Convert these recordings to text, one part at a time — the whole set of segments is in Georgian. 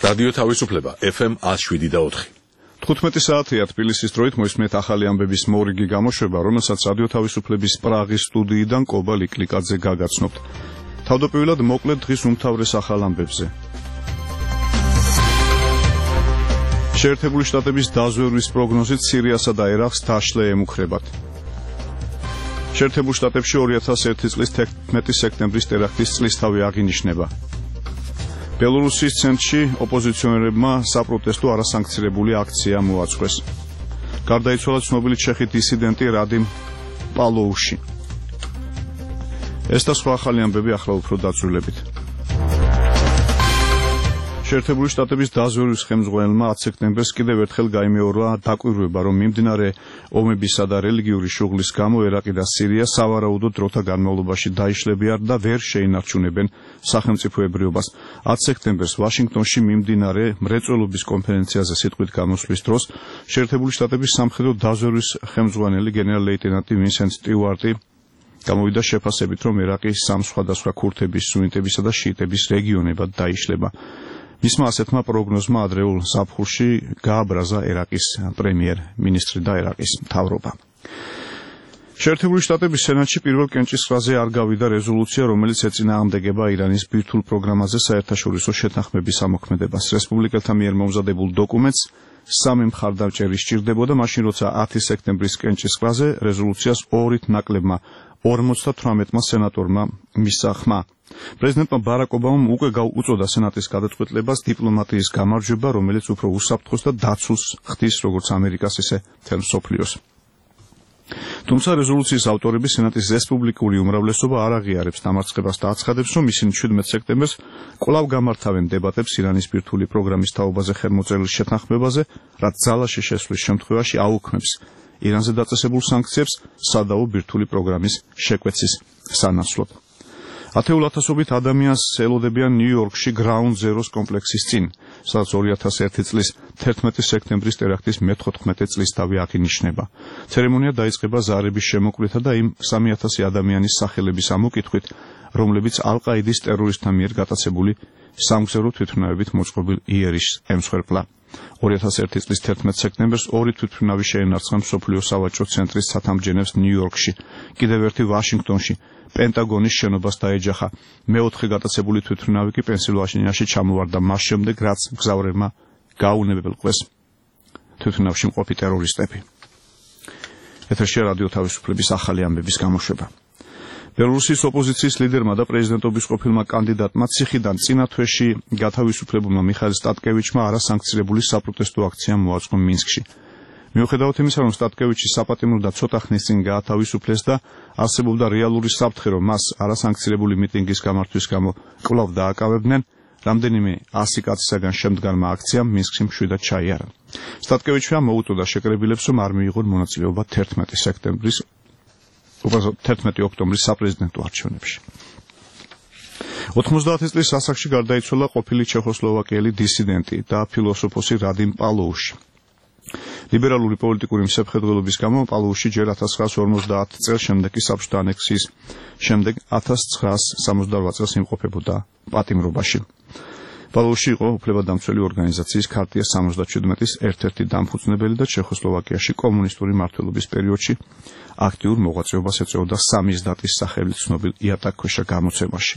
რადიო თავისუფლება FM 107.4. 15 საათია თბილისის დროით მოისმენთ ახალი ამბების მორიგი გამოშვება, რომელსაც რადიო თავისუფლების პრაღის სტუდიიდან კობა ლიკლიკაძე გაგაცნობთ. თავდაპირველად მოკლედ დღის უმთავრეს ახალ ამბებზე. შეერთებული შტატების დაზვერვის პროგნოზით სირიასა და ერაყს დაშლე ემუქრებათ. შეერთებულ შტატებში 2001 წლის 11 სექტემბრის ტერაქტის წლისთავი აღინიშნება. ბელორუსის ცენტრში ოპოზიციონერებმა საპროტესტო არასანქცირებული აქცია მოაწყვეს. გარდაიცვალა ცნობილი ჩეხი დისიდენტი რადიმ პალოუში. ეს და სხვა ახალი ამბები ახლა უფრო დაწვრილებით. შეერთებული შტატების დაზვერვის ხელმძღვანელმა 10 სექტემბერს კიდევ ერთხელ გაიმეორა დაკვირვება, რომ მიმდინარე ომებისა და რელიგიური შუღლის გამო ერაყი და სირია სავარაუდო დროთა განმავლობაში დაიშლებიან და ვერ შეინარჩუნებენ სახელმწიფოებრიობას. 10 სექტემბერს ვაშინგტონში მიმდინარე მრეწველობის კონფერენციაზე სიტყვით გამოსვლის დროს შეერთებული შტატების სამხედრო დაზვერვის ხელმძღვანელი გენერალ-ლეიტენანტი ვინსენტ სტიუარტი გამოვიდა შეფასებით, რომ ერაყი სამ სხვადასხვა ქურთების, სუნიტებისა და შიიტების რეგიონებად დაიშლება. მისმა ასეთმა პროგნოზმა ადრეულ ზაფხულში გააბრაზა ერაყის პრემიერ-მინისტრი და ერაყის მთავრობა. შეერთებული შტატების სენატში პირველ კენჭისყრაზე არ გავიდა რეზოლუცია, რომელიც ეწინააღმდეგება ირანის ბირთვულ პროგრამაზე საერთაშორისო შეთანხმების ამოქმედებას. რესპუბლიკელთა მიერ მომზადებულ დოკუმენტს სამი მხარდამჭერი სჭირდებოდა, მაშინ როცა 10 სექტემბრის კენჭისყრაზე რეზოლუციას 2-ით ნაკლებმა 58-მა სენატორმა მისცა ხმა. პრეზიდენტმა ბარაკ ობამამ უკვე უწოდა სენატის გადაწყვეტილებას დიპლომატიის გამარჯვება, რომელიც უფრო უსაფრთხოს და დაცულს ხდის როგორც ამერიკას, ისე მთელ მსოფლიოს. თუმცა რეზოლუციის ავტორები სენატის რესპუბლიკური უმრავლესობა არ აღიარებს დამარცხებას და აცხადებს, რომ ისინი 17 სექტემბერს კვლავ გამართავენ დებატებს ირანის ბირთვული პროგრამის თაობაზე ხელმოწერილ შეთანხმებაზე, რაც ძალაში შესვლის შემთხვევაში აუქმებს ირანზე დაწესებულ სანქციებს სადაო ბირთვული პროგრამის შეკვეცის სანაცვლოდ. ათეულ ათასობით ადამიანს ელოდებიან ნიუ-იორკში Ground Zero's კომპლექსის წინ, სადაც 2001 წლის 11 სექტემბრის ტერაქტის მე-14 წლისთავი აღინიშნება. ცერემონია დაიწყება ზარების შემოკვლითა და იმ 3000 ადამიანის სახელების ამოკითხვით, რომლებიც ალ-ყაიდის ტერორისტთა მიერ გატაცებული სამგზავრო თვითმფრინავებით მოწყობილ იერიშს ემსხვერპლა. 2001 წლის 11 სექტემბერს ორი თვითმფრინავი შეენარცხა მსოფლიო სავაჭრო ცენტრის ცათამბჯენებს ნიუ-იორკში, კიდევ ერთი ვაშინგტონში, პენტაგონის შენობას დაეჯახა. მეოთხე გატაცებული თვითმფრინავი კი პენსილვანიაში ჩამოვარდა მას შემდეგ, რაც მგზავრებმა გაუნებებელყვეს თვითმფრინავში მყოფი ტერორისტები. ეთერშია რადიო თავისუფლების ახალი ამბების გამოშვება. ბელორუსის ოპოზიციის ლიდერმა და პრეზიდენტობის ყოფილმა კანდიდატმა ციხიდან წინა თვეში გათავისუფლებულმა მიხაილ სტატკევიჩმა არასანქცირებული საპროტესტო აქცია მოაწყო მინსკში. მიუხედავად იმისა, რომ სტატკევიჩი საპატიმრო და ცოტა ხნის წინ გაათავისუფლეს და არსებობდა რეალური საფრთხე, რომ მას არასანქცირებული მიტინგის გამართვის გამო კვლავ დააკავებდნენ, რამდენიმე 100 კაცისაგან შემდგარმა აქციამ მინსკში მშვიდად ჩაიარა. სტატკევიჩმა მოუწოდა შეკრებილებს, რომ არ მიიღონ მონაწილეობა 11 ოქტომბრის საპრეზიდენტო არჩევნებში. 90 წლის ასაკში გარდაიცვალა ყოფილი ჩეხოსლოვაკიელი დისიდენტი და ფილოსოფოსი რადიმ პალოუში. ლიბერალური პოლიტიკური მსოფლმხედველობის გამო პალოუში ჯერ 1950 წელს, შემდეგ კი საბჭოთა ანექსიის შემდეგ 1968 წელს იმყოფებოდა პატიმრობაში. პალოუში იყო უფლებადამცველი ორგანიზაციის ქარტია 77-ის ერთ-ერთი დამფუძნებელი და ჩეხოსლოვაკიაში კომუნისტური მმართველობის პერიოდში აქტიურ მოღვაწეობას ეწეოდა სამიზდატის სახელით ცნობილ იატაკქვეშა გამოცემაში.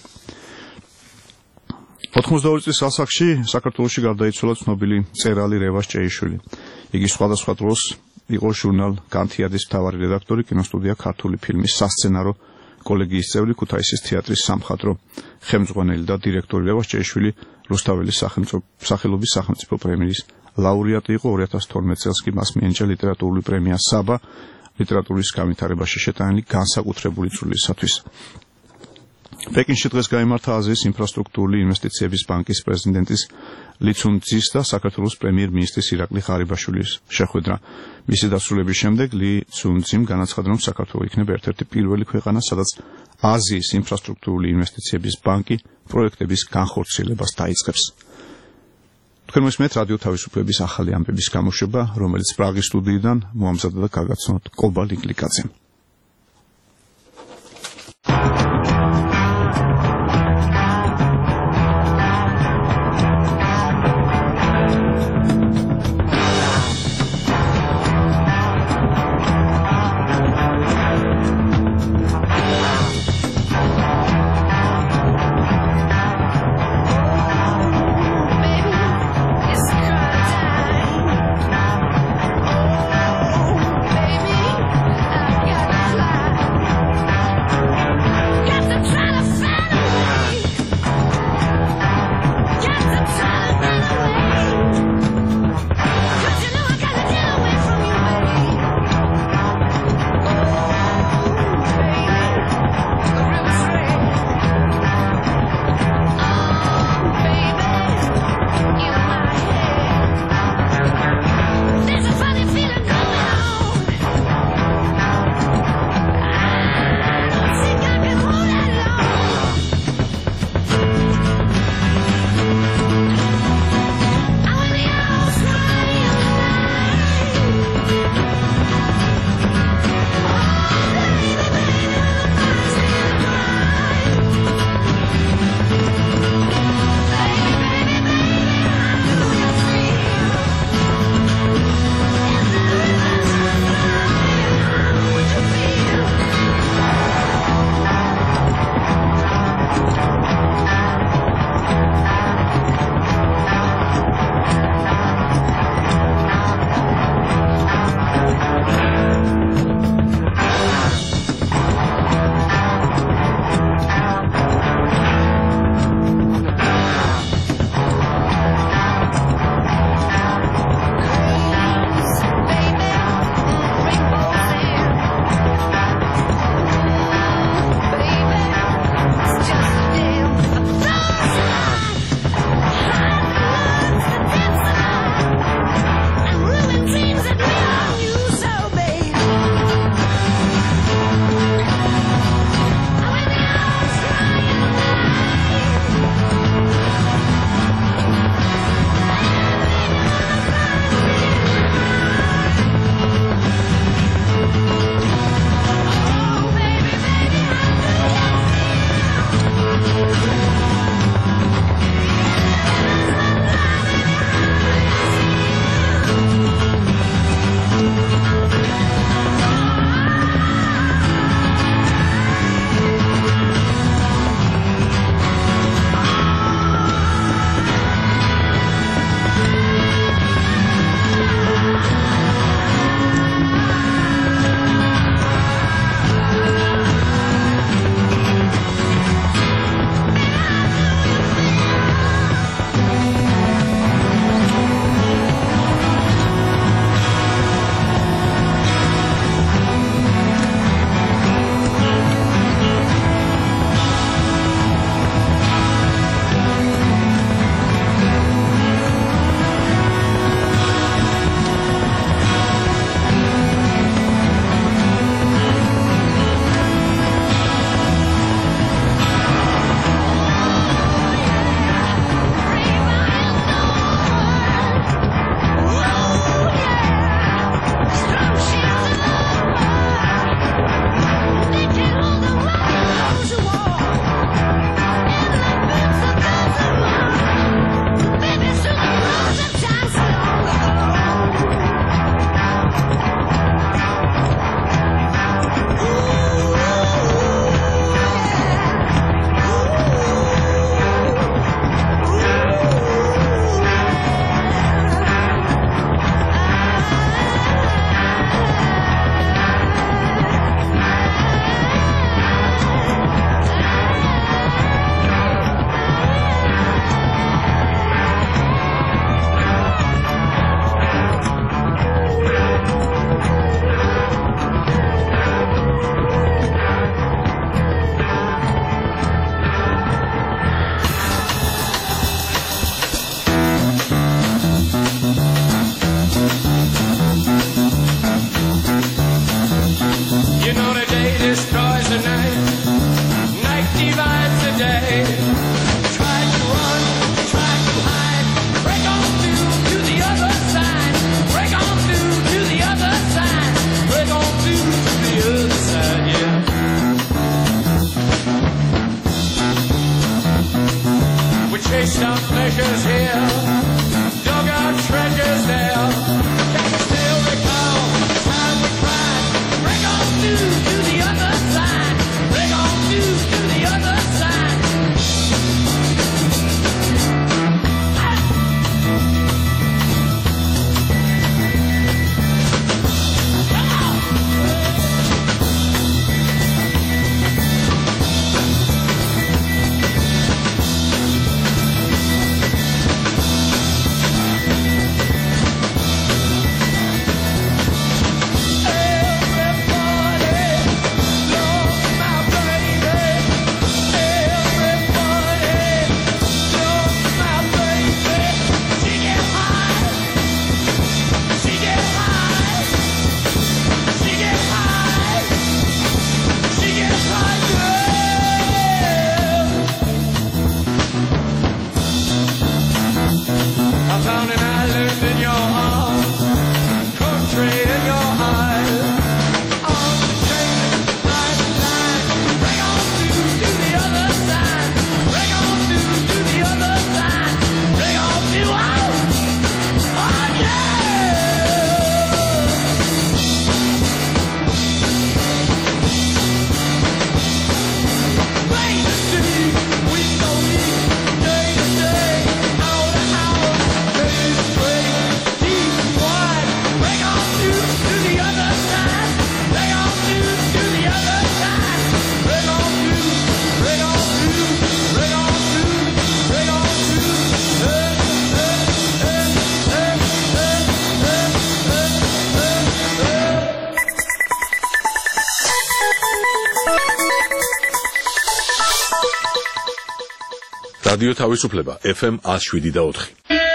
92 წლის ასაკში საქართველოში გარდაიცვალა ცნობილი მწერალი რევაზ ჭეიშვილი. იგი სხვადასხვა დროს იყო ჟურნალ განთიადის მთავარი რედაქტორი, კინოსტუდია ქართული ფილმის სასცენარო კოლეგიის წევრი, ქუთაისის თეატრის სამხატვრო ხელმძღვანელი და დირექტორი. რევაზ ჭეიშვილი რუსთაველის სახელობის სახელმწიფო პრემიის ლაურეატი იყო. 2012 წელს კი მას მიენიჭა ლიტერატურული პრემია საბა ლიტერატურის განვითარებაში შეტანილი განსაკუთრებული წვლილისათვის. პეკინში დღეს გაიმართა აზიის ინფრასტრუქტურული ინვესტიციების ბანკის პრეზიდენტის ლიცუნძის და საქართველოს პრემიერ-მინისტრის ირაკლი ღარიბაშვილის შეხვედრა. მისი დასრულების შემდეგ ლიცუნძიმ განაცხადა, რომ საქართველო იქნება ერთ-ერთი პირველი ქვეყანა, სადაც აზიის ინფრასტრუქტურული ინვესტიციების ბანკი პროექტების განხორციელებას დაიწყებს. თქვენ მოსმენთ რადიო თავისუფლების ახალი ამბების გამოშვება, რომელიც პრაღის სტუდიიდან მოამზადა და გაგაცნოთ კობა ლიკლიკაძემ. pleasures here, dug our treasures there. Can you still recall the time we cried? Bring on to the other side. Bring on to the other side. რადიო თავისუფლება FM 107.4.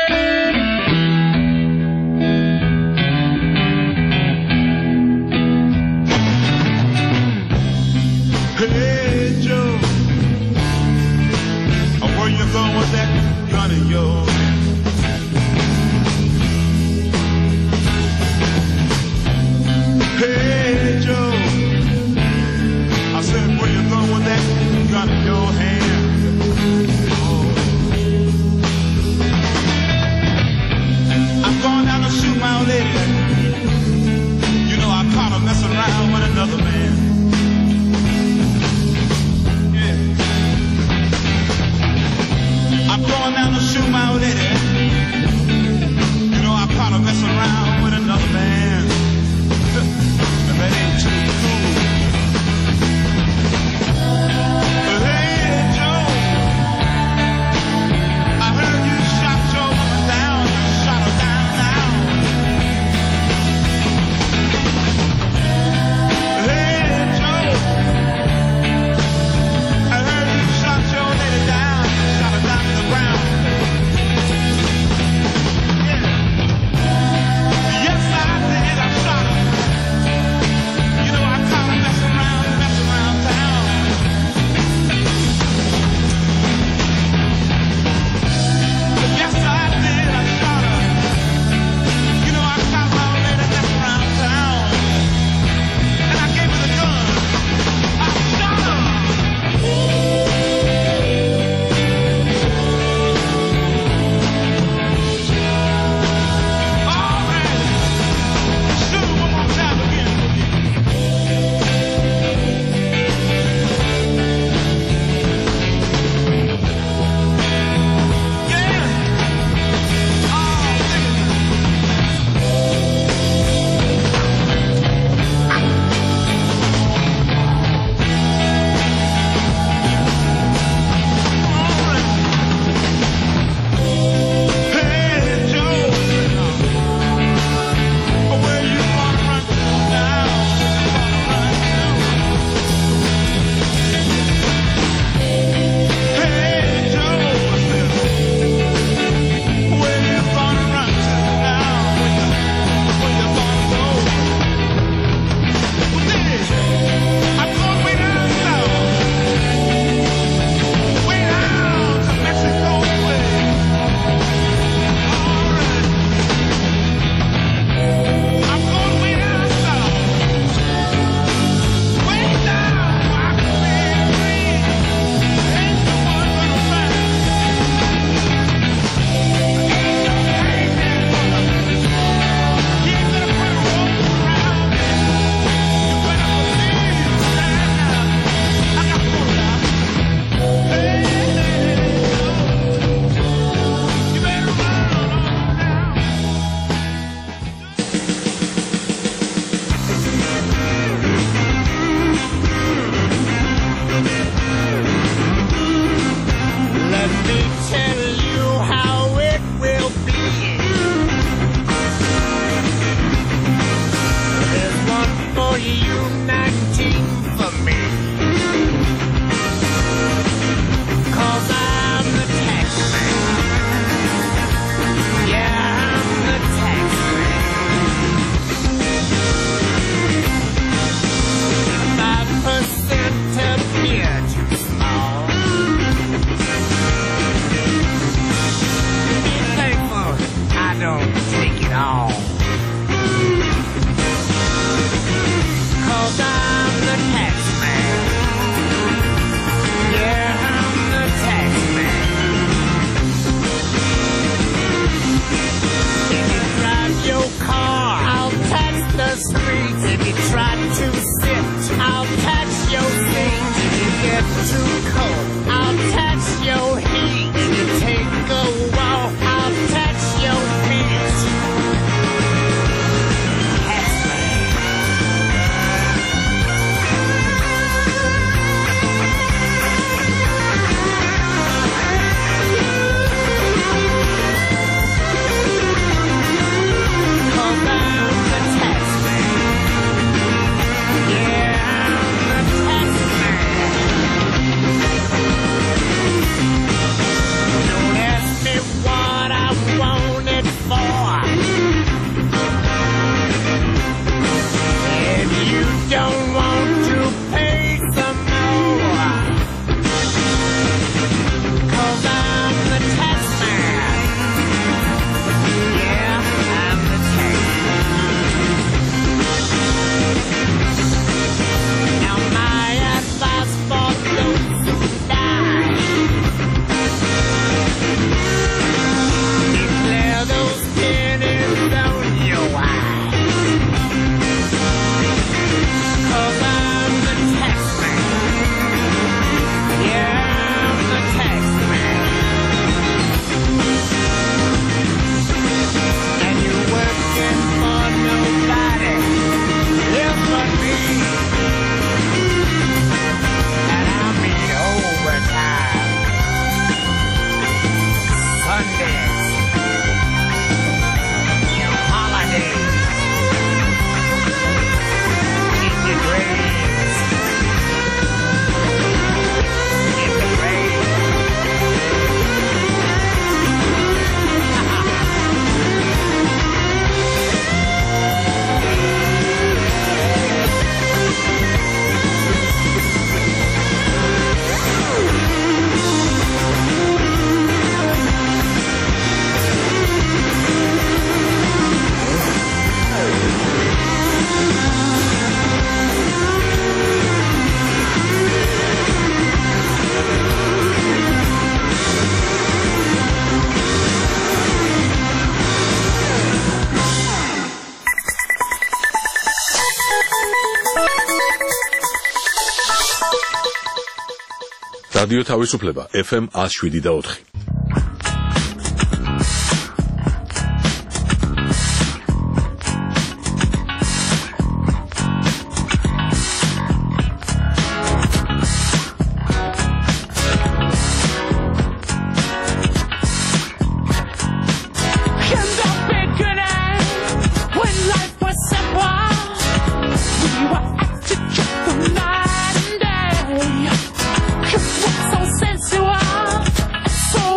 Hey Joe, where you going with that gun of yours? Hey Joe, I said where you going with that gun in your hand? I'm going down to shoot my old lady. You know I caught her messing around with another man. Yeah. I'm going down to shoot my old lady. You know I caught her messing around with another man. And that ain't too cool. Hey Joe, I heard you shot your woman down. You shot her down now. Hey Joe, I heard you shot your lady down. You shot her down to the ground. რადიო თავისუფლება FM 107.4. So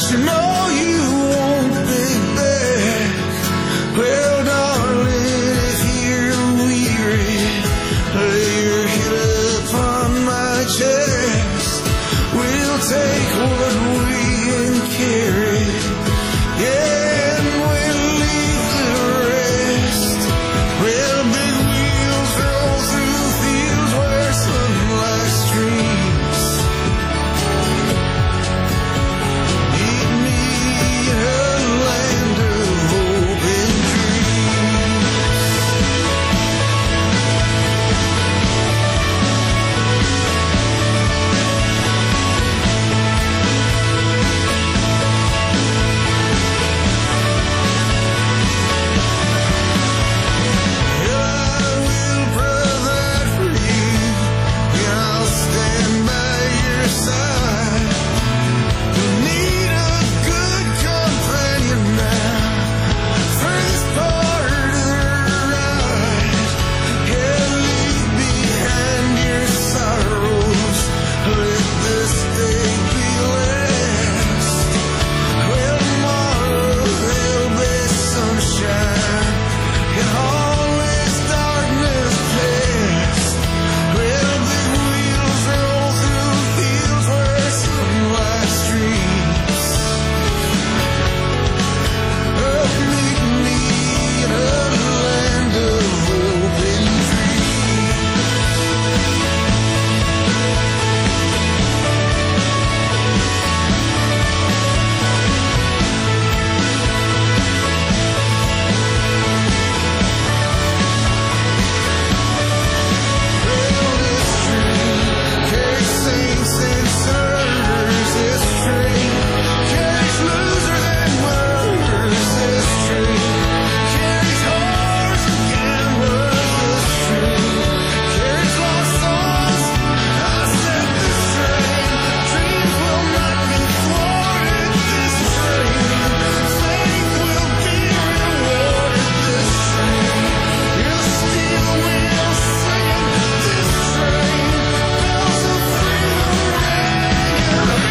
you know you won't be back. Well, darling, if you're weary, lay your head upon my chest. We'll take what we can carry, yeah, and we'll leave the rest. Well, big wheels roll through fields where sunlight streams. Meet me in a land of hope and dreams. I will provide for you, and I'll stand by your side. You need a good companion now for this part of the ride. Yeah, leave behind your sorrows, let this day be last. Well, tomorrow there'll be sunshine, and all this darkness past. Well, big wheels roll through fields where sunlight streams. Oh, meet me in a land of hope and dreams. Well, this train carries saints and sinners. This train carries losers and winners. This train carries whores and gamblers. This train carries lost souls. I said this train, dreams will not be thwarted. This train, faith will be rewarded. This train, you're the steel wheels singing. This train, bells of freedom ringing.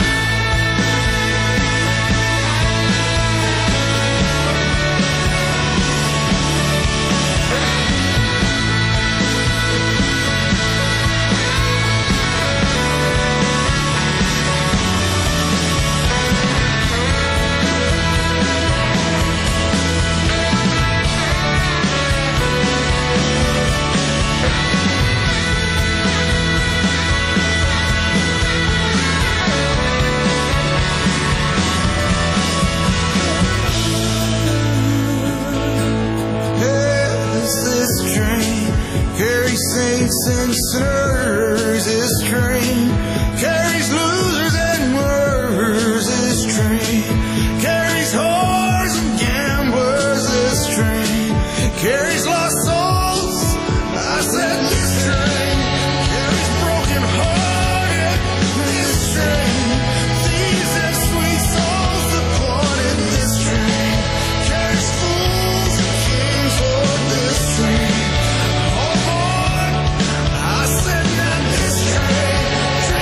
Yes, this train carries saints and sinners. This train carries losers and winners. This train carries whores and gamblers. This train carries lost souls. I said this train carries broken hearted. This train, thieves and sweet souls departed. This train carries fools and kings on this train. Oh boy, I said now this train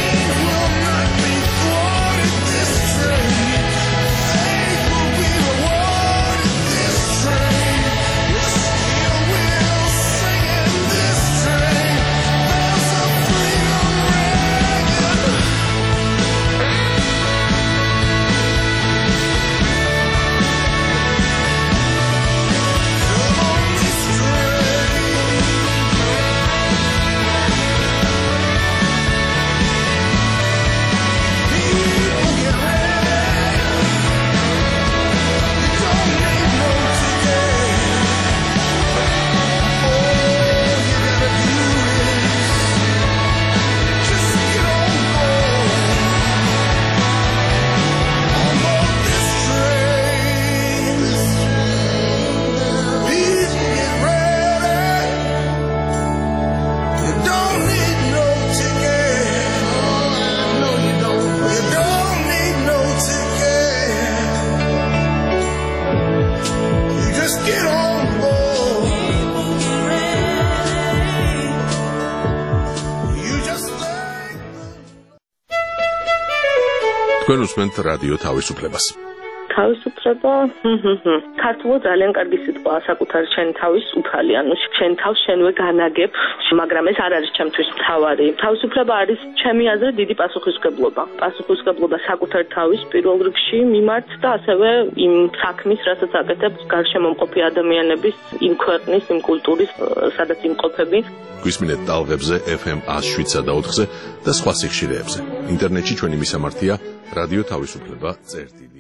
თქვენ უსმენთ რადიო თავისუფლებას. თავისუფლება ქართულად ძალიან კარგი სიტყვაა საკუთარ შენ თავის უფალი, ანუ შენ თავს შენვე განაგებ, მაგრამ ეს არ არის ჩემთვის მთავარი. თავისუფლება არის ჩემი აზრით დიდი პასუხისმგებლობა. პასუხისმგებლობა საკუთარ თავის პირველ რიგში მიმართ და ასევე იმ საქმის, რასაც აკეთებს გარშემო მყოფი ადამიანების, იმ ქვეყნის, იმ კულტურის, სადაც იმყოფები. გვისმინეთ ტალღებზე FM 107.4-ზე და სხვა სიხშირეებზე. ინტერნეტში ჩვენი მისამართია რადიო თავისუფლება წერტილი.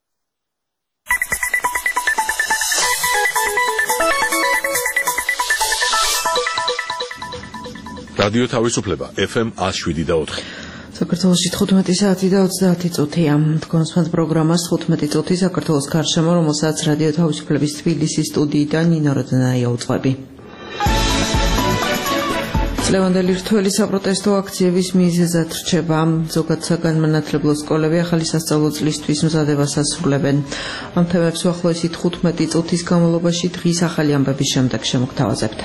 რადიო თავისუფლება FM 107.4. საქართველოში 15 საათი და 30 წუთია. თქვენს პროგრამას 15 წუთი საქართველოს გარშემო, რომელსაც რადიო თავისუფლების თბილისის სტუდიიდან ნინო როდნაია უწყები. წლევანდელი რთველი საპროტესტო აქციების მიზეზად რჩება. ზოგად საგანმანათლებლო სკოლები ახალი სასწავლო წლისთვის მზადებას ასრულებენ. ამ თემებს უახლოესი 15 წუთის განმავლობაში დღის ახალი ამბების შემდეგ შემოგთავაზებთ.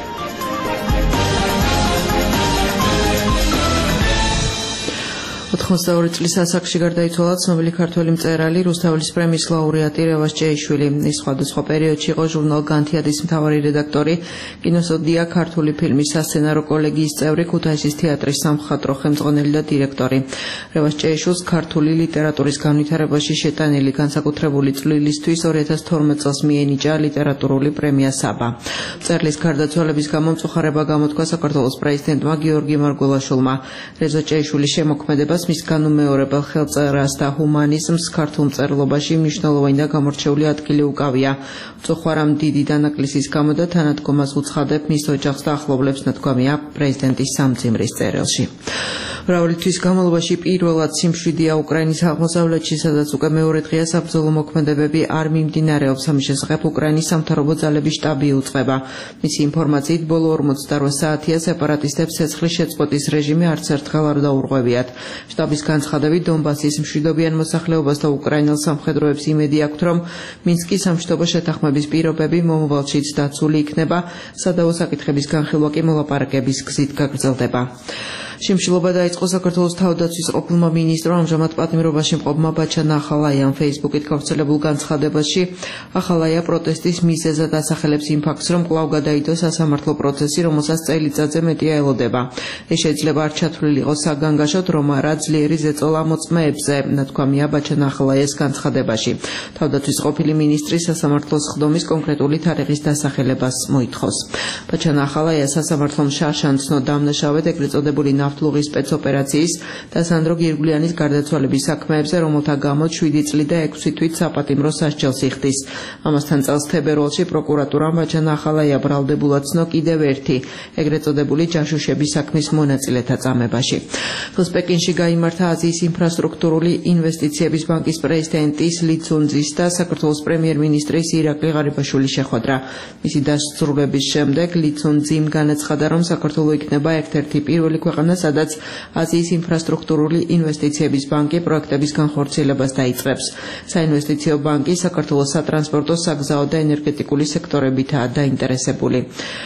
92 წლის ასაკში გარდაიცვალა ცნობილი ქართველი მწერალი, რუსთაველის პრემიის ლაურეატი რევაზ ჭეიშვილი. ის სხვადასხვა პერიოდში იყო ჟურნალ განთიადის მთავარი რედაქტორი, კინოსტუდია ქართული ფილმის სასცენარო კოლეგიის წევრი, ქუთაისის თეატრის სამხატვრო ხელმძღვანელი და დირექტორი. რევაზ ჭეიშვილს ქართული ლიტერატურის განვითარებაში შეტანილი განსაკუთრებული წვლილისთვის 2012 წელს მიენიჭა ლიტერატურული პრემია საბა. მწერლის გარდაცვალების გამო მწუხარება გამოთქვა საქართველოს პრეზიდენტმა გიორგი მარგველაშვილმა. რევაზ ჭეიშვილის შემოქმედებას მის განუმეორებელ ხელწერას და ჰუმანიზმს ქართულ მწერლობაში მნიშვნელოვანი და გამორჩეული ადგილი უკავია. მწუხარამ დიდი დანაკლისის გამო და თანადგომას უცხადებ მის ოჯახს და ახლობლებს, ნათქვამია პრეზიდენტის სამძიმრის წერილში. მრავალი თვის განმავლობაში პირველად სიმშვიდეა უკრაინის აღმოსავლეთში, სადაც უკვე მეორე დღეა საბრძოლო მოქმედებები არ მიმდინარეობს. ამის შესახებ უკრაინის სამთავრობო ძალების შტაბი უწყება. მისი ინფორმაციით, ბოლო 48 საათია სეპარატისტებს ცეცხლის შეწყვეტის რეჟიმი არც ერთხელ არ დაურღვევიათ. შტაბის განცხადებით, დონბასის მშვიდობიან მოსახლეობას და უკრაინელ სამხედროებს იმედი აქვთ, რომ მინსკის სამშვიდობო შეთანხმების პირობები მომავალშიც დაცული იქნება, სადავო საკითხების განხილვა კი მოლაპარაკების გზით გაგრძელდება. შიმშილობა დაიწყო საქართველოს თავდაცვის ყოფილმა მინისტრმა, ამჟამად პატიმრობაში მყოფმა ბაჩანა ახალაიამ ფეისბუქით გავრცელებულ განცხადებაში. ახალაია პროტესტის მიზეზად ასახელებს იმ ფაქტს, რომ კვლავ გადაიდო სასამართლო პროცესი, რომელსაც წელიწადზე მეტია ელოდება. ეს შეიძლება არ ჩათვლილი იყოს საგანგაშოდ, რომ არა ძლიერი ზეწოლა მოწმეებზე, ნათქვამია ბაჩანა ახალაიას განცხადებაში. თავდაცვის ყოფილი მინისტრი სასამართლოს ხდომის კონკრეტული თარიღის დასახელებას მოითხოვს. ბაჩანა ახალაია სასამართლომ შარშანცნო დამნაშავედ ეგრეთ წოდებული ნავთლუღის სპეცოპერაციის და სანდრო გირგვლიანის გარდაცვალების საქმეებზე, რომელთა გამო 7 წლი და 6 თვით საპატიმრო სასჯელს იხდის. ამასთან წელს თებერვალში პროკურატურამ ბაჩანა ახალაია ბრალდებულად ცნო კიდევ ერთი ეგრეთ წოდებული ჯაშუშების საქმის მონაწილეთა წამებაში. დღეს პეკინში გაიმართა აზიის ინფრასტრუქტურული ინვესტიციების ბანკის პრეზიდენტის ლიცუნძის და საქართველოს პრემიერ-მინისტრის ირაკლი ღარიბაშვილის შეხვედრა. მისი დასრულების შემდეგ ლიცუნძიმ განაცხადა, რომ საქართველო იქნება ერთ-ერთი პირველი ქვეყანა, სადაც აზიის ინფრასტრუქტურული ინვესტიციების ბანკი პროექტების განხორციელებას დაიწყებს. საინვესტიციო ბანკი საქართველოს სატრანსპორტო, საგზაო და ენერგეტიკული სექტორებითაა დაინტერესებული.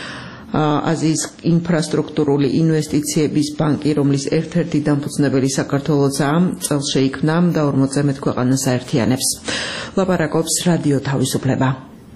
აზიის ინფრასტრუქტურული ინვესტიციების ბანკი, რომლის ერთ-ერთი დამფუძნებელი საქართველოსაა, წელს შეიქმნა და 40 ქვეყანას აერთიანებს. ლაპარაკობს რადიო თავისუფლება.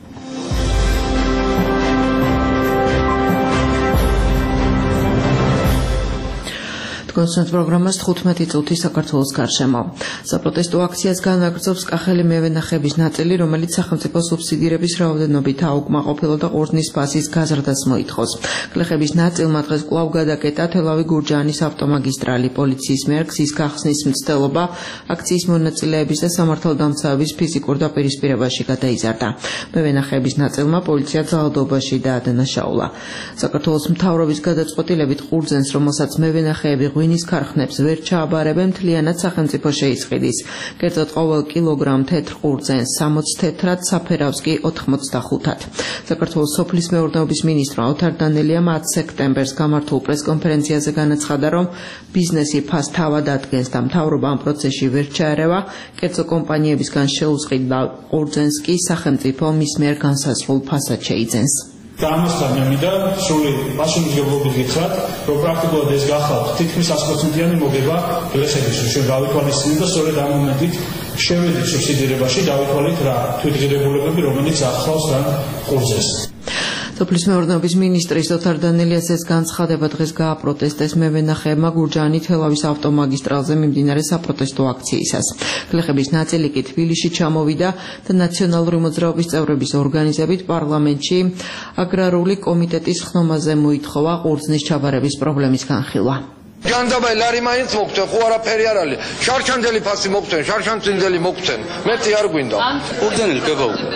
კონსერტ პროგრამას 15 წუთი საქართველოს გარშემო. საპროტესტო აქციას განაგრძობს კახელი მევენახეების ნაწილი, რომელიც სახელმწიფო სუბსიდირების რაოდენობით აუკმაყოფილო და ყურძნის ფასის გაზრდას მოითხოვს. გლეხების ნაწილმა დღეს კვლავ გადაკეტა თელავი-გურჯაანის ავტომაგისტრალი. პოლიციის მიერ გზის გახსნის მცდელობა აქციის მონაწილეების და სამართალდამცავების ფიზიკურ დაპირისპირებაში გადაიზარდა. მევენახეების ნაწილმა პოლიცია ძალადობაში დაადანაშაულა. საქართველოს მთავრობის გადაწყვეტილებით ყურძენს, რომელსაც მევენახეები ღვინის ქარხნებს ვერ ჩააბარებენ, მთლიანად სახელმწიფო შეისყიდის. კერძოდ ყოველ კილოგრამ თეთრ ყურძენს 60 თეთრად, საფერავს კი 85-ად. საქართველოს სოფლის მეურნეობის მინისტრმა ოთარ დანელიამ 10 სექტემბერს გამართულ პრესკონფერენციაზე განაცხადა, რომ ბიზნესი ფას თავად ადგენს და მთავრობა ამ პროცესში ვერ ჩაერევა, კერძო კომპანიებისგან შეუწყიდა ყურძენს კი სახელმწიფო მის მიერ განსაზღვრულ ფასად შეიძენს. და ამასთან მე მინდა სრული პასუხისმგებლობით გითხრათ, რომ პრაქტიკულად ეს გახლავთ თითქმის 100%-იანი მოგება გლეხების, რომ ჩვენ გავითვალისწინებთ და სწორედ ამ მომენტით შევედით სუბსიდირებაში, დავითვალეთ რა თვითღირებულებები, რომელიც ახლავს თან ყურძეს. სოფლის მეურნეობის მინისტრის ოთარ დანელიას განცხადება დღეს გააპროტესტეს მევენახეებმა გურჯაანი თელავის ავტომაგისტრალზე მიმდინარე საპროტესტო აქციისას. გლეხების ნაწილი კი თბილისში ჩამოვიდა და ნაციონალური მოძრაობის წევრების ორგანიზებით პარლამენტში აგრარული კომიტეტის ხმაზე მოითხოვა ყურძნის ჩაბარების პრობლემის განხილვა. Gandabay lari maინც მოგწენ, ხო არაფერი არ არის. შარშანდელი ფასი მოგწენ, შარშანწინდელი მოგწენ. მეტი არ გვინდა. ყურძენი კება უკვე.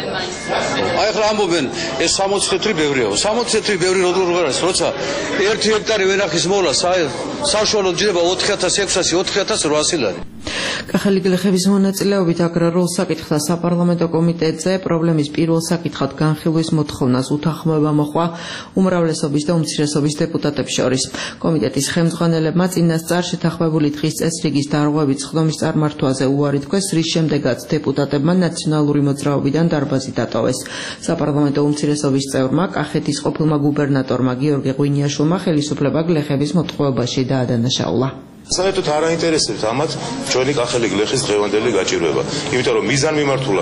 აი ახლა ამბობენ ეს 60 ლიტრი ბევრია. 60 ლიტრი ბევრი როგორ არის, როცა 1 ჰექტარი ვენახის მოვლა საშუალოდ ჯდება 4600, 4800 ლარი. კახელი გლეხების მონაწილეობით აგრარულ საკითხთა საპარლამენტო კომიტეტზე პრობლემის პირველ საკითხად განხილვის მოთხოვნას უთანხმოება მოჰყვა უმრავლესობის და უმცირესობის დეპუტატებს შორის. კომიტეტის ხელმძღვანელებმა წინასწარ შეთანხმებული დღის წესრიგის დარღვევით სხდომის წარმართვაზე უარი თქვეს, რის შემდეგაც დეპუტატებმა ნაციონალური მოძრაობიდან დარბაზი დატოვეს. საპარლამენტო უმცირესობის წევრმა კახეთის ყოფილმა გუბერნატორმა გიორგი ღვინიაშვილმა ხელისუფლება გლეხების მოტყუებაში დაადანაშაულა. საერთოდ არ აინტერესებს ამათ ჩვენი კახელი გლეხის დღევანდელი გაჭირვება. იმიტომ რომ მიზანმიმართულად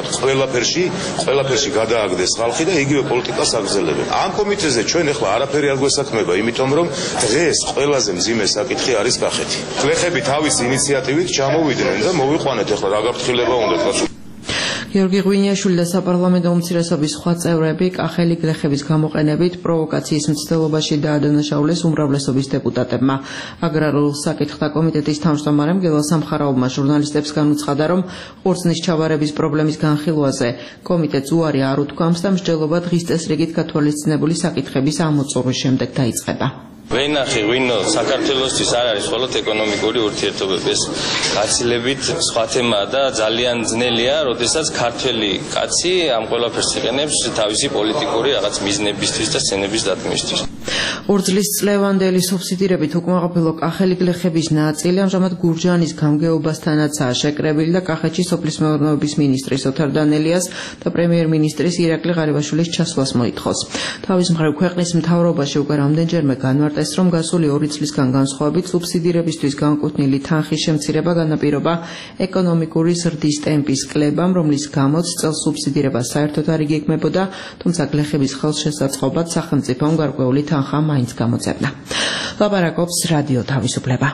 ყველაფერში გადააგდეს ხალხი და იგივე პოლიტიკას აგრძელებენ. ამ კომიტეტზე ჩვენ ახლა არაფერი არ გვესაქმება, იმიტომ რომ დღეს ყველაზე მძიმე საკითხი არის კახეთი. გლეხები თავის ინიციატივით ჩამოვიდნენ და მოვიყვანეთ ახლა რა გაფრთხილება უნდათ. გიორგი ღვინიაშვილი და საპარლამენტო უმცირესობის სხვა წევრები კახელი გლეხების გამოყენებით პროვოკაციის მცდელობაში დაადანაშაულეს უმრავლესობის დეპუტატებმა. აგრარულ საკითხთა კომიტეტის თავმჯდომარემ გელა სამხარაულმა ჟურნალისტებს განუცხადა, რომ ყურძნის ჩაბარების პრობლემის განხილვაზე კომიტეტს უარი არ უთქვამს და მსჯელობა დღის წესრიგით გათვალისწინებული საკითხების ამოწურვის შემდეგ დაიწყება. ვენახი ღვინო საქართველოსთვის არ არის მხოლოდ ეკონომიკური ურთიერთობები, ეს გაცილებით სხვა თემაა და ძალიან ძნელია, როდესაც ქართველი კაცი ამ ყველაფერს იყენებს თავისი პოლიტიკური რაღაც მიზნებისთვის და სცენების დათმისთვის. ყურძნის წლევანდელი სუბსიდირებით უკმაყოფილო კახელი გლეხების ნაწილი ამჟამად გურჯაანის გამგეობასთანაცაა შეკრებილი და კახეთში სოფლის მეურნეობის მინისტრის ოთარ დანელიას და პრემიერ-მინისტრის ირაკლი ღარიბაშვილის ჩასვლას მოითხოვს. თავის მხრივ ქვეყნის მთავრობაში უკვე რამდენჯერმე განმარტეს, რომ გასული 2 წლისგან განსხვავებით სუბსიდირებისთვის განკუთვნილი თანხის შემცირება განაპირობა ეკონომიკური ზრდის ტემპის კლებამ, რომლის გამოც წელს სუბსიდირება საერთოდ არ იგეგმებოდა, თუმცა გლეხების ხელშესაწყობად სახელმწიფომ გარკვეული თანხა მაინც გამოძებნა. ლაპარაკობს რადიო თავისუფლება.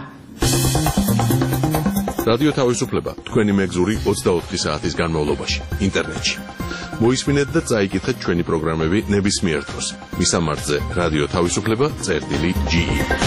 რადიო თავისუფლება თქვენი მეგზური 24 საათის განმავლობაში ინტერნეტში. მოისმინეთ და წაიკითხეთ ჩვენი პროგრამები ნებისმიერ დროს. მისამართზე რადიო თავისუფლება.ge.